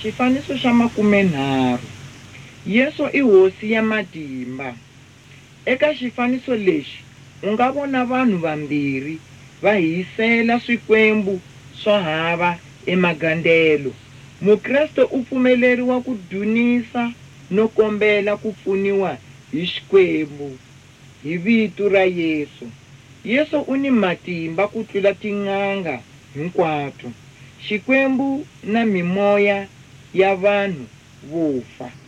Xifaniso xa 30. Yesu i hosi ya matimba. Eka xifaniso lexi u nga vona vanhu vambirhi va hisela swikwembu swo hava emagandelo. Mukreste u pfumeleriwa ku dzunisa no kombela ku pfuniwa hi Xikwembu hi vito ra Yesu. Yesu u ni matimba ku tlula tin'anga hinkwato, Xikwembu na mimoya ya vanhu vo fa.